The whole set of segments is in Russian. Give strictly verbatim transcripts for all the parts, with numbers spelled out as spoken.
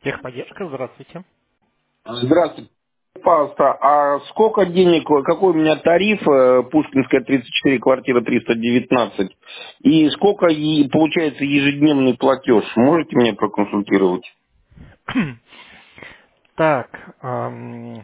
Техподдержка, здравствуйте. Здравствуйте. Пожалуйста, а сколько денег, какой у меня тариф, э, Пушкинская тридцать четыре, квартира триста девятнадцать, и сколько и получается ежедневный платеж? Можете меня проконсультировать? Так, ам,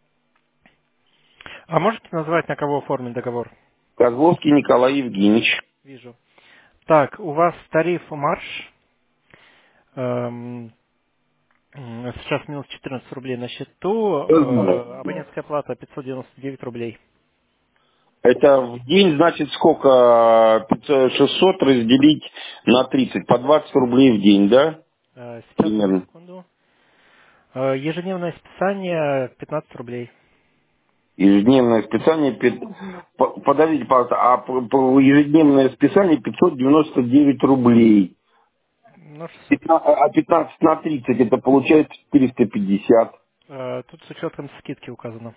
а можете назвать, на кого оформлен договор? Козловский Николай Евгеньевич. Вижу. Так, у вас тариф марш. ам, м, Сейчас минус четырнадцать рублей на счету. э, Абонентская плата пятьсот девяносто девять рублей. Это в день, значит, сколько? пятьсот шестьсот разделить на тридцать, по двадцать рублей в день, да? Э, Сейчас, одну Примерно. секунду. Э, Ежедневное списание пятнадцать рублей. Ежедневное списание, пят- по- подождите, пожалуйста, а по- по- ежедневное списание пятьсот девяносто девять рублей. Ну, шестьсот. Пятна- А пятнадцать на тридцать это получается четыреста пятьдесят. Э, Тут с учетом скидки указано.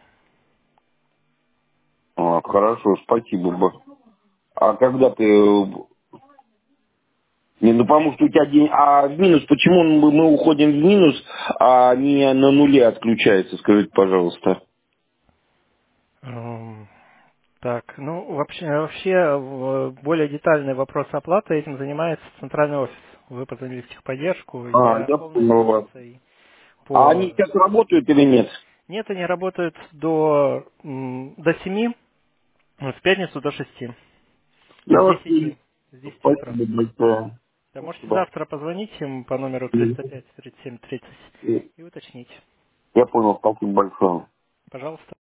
А, хорошо, спасибо. Б. А когда ты... э, Не, ну потому что у тебя день... А в минус, почему мы, мы уходим в минус, а не на нуле отключается, скажите, пожалуйста. Эм, Так, ну вообще, вообще в- более детальный вопрос оплаты этим занимается центральный офис. Вы позвонили в техподдержку, А, я я полной понял вас. информацией А они по... сейчас работают или нет? Нет, они работают до, м, до семи, в пятницу до шести, Я с вас десяти, понял. с десяти утра. Спасибо большое. Да, можете Спасибо. завтра позвонить им по номеру Мгм. триста пять тридцать семь тридцать И- и уточнить. Я понял, спасибо большое. Пожалуйста.